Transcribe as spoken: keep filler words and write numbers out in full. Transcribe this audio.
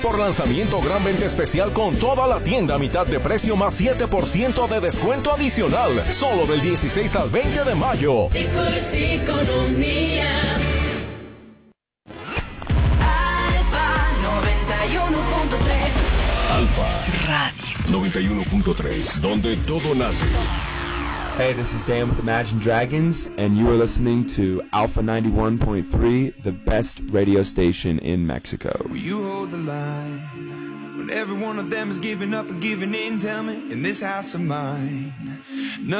Por lanzamiento, gran venta especial con toda la tienda a mitad de precio más siete por ciento de descuento adicional. Solo del dieciséis al veinte de mayo. Economía. Alfa noventa y uno punto tres. Alfa Radio noventa y uno punto tres, donde todo nace. Hey, this is Dan with Imagine Dragons, and you are listening to Alpha ninety-one point three, the best radio station in Mexico. Will you hold the line when every one of them is giving up and giving in? Tell me, in this house of mine,